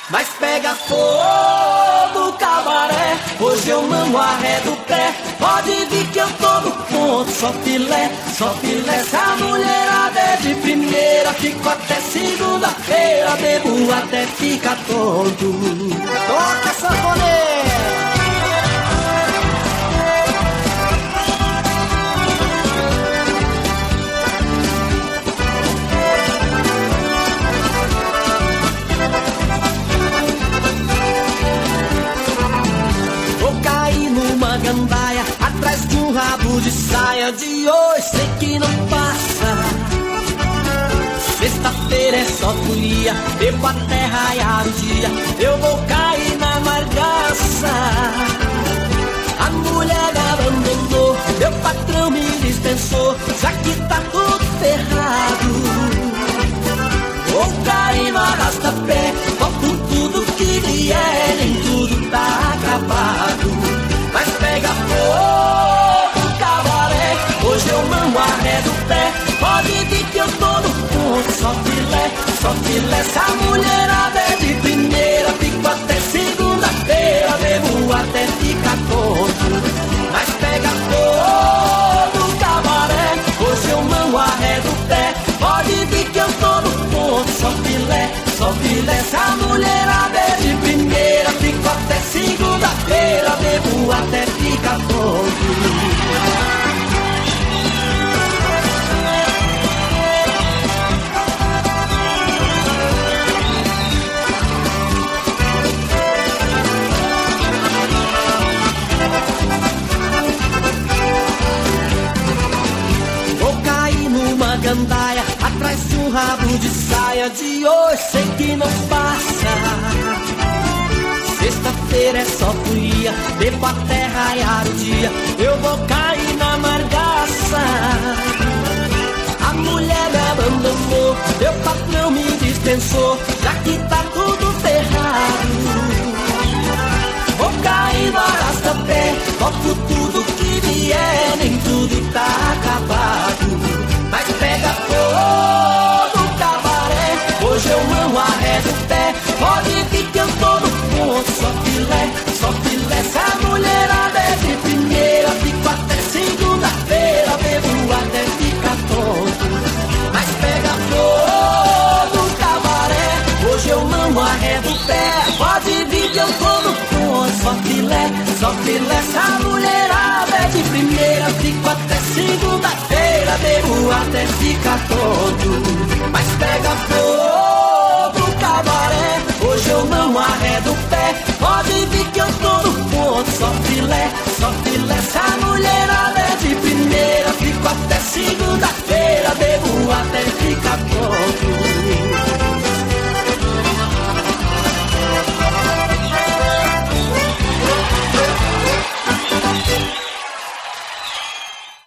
Mas pega fogo, cabaré. Hoje eu não arredo o pé. Pode vir que eu tô no ponto. Só filé, só filé. Se a mulherada é de primeira, fico até segunda-feira. Bebo até ficar tonto. Toca, sanfoneiro! Gandaia, atrás de um rabo de saia de hoje, sei que não passa. Sexta-feira é só folia, bebo até raiar o dia, eu vou cair na amargaça. A mulher me abandonou, meu patrão me dispensou, já que tá tudo ferrado. Vou cair no arrasta-pé, toco tudo que vier, nem tudo tá acabado. Mas pega fogo, cabaré. Hoje eu não arredo o pé. Pode vir que eu tô no ponto. Só filé, só filé. Se a mulherada é de primeira, fico até segunda-feira. Bebo até ficar tonto. Mas pega fogo, cabaré. Hoje eu não arredo o pé. Pode vir que eu tô no ponto. Só filé, só filé. Se a mulherada é de primeira, fico até segunda-feira. Bebo até ficar tonto. Gandaia, atrás de um rabo de saia de hoje, sei que não passa. Sexta-feira é só folia, bebo até raiar o dia, eu vou cair na amargaça. A mulher me abandonou, meu patrão me dispensou, já que tá tudo ferrado. Vou cair no arrasta-pé, toco tudo que vier, nem tudo tá acabado. Mas pega fogo, cabaré. Hoje eu não arredo o pé. Pode vir que eu tô no ponto. Só filé, só filé. Se a mulherada é de primeira, fico até segunda-feira. Bebo até ficar tonto. Mas pega fogo, cabaré. Hoje eu não arredo o pé. Pode vir que eu tô no ponto. Só filé, só filé. Se a mulherada é de primeira, fico até segunda-feira. Bebo até ficar tonto. Mas pega fogo, cabaré. Hoje eu não arredo o pé. Pode vir que eu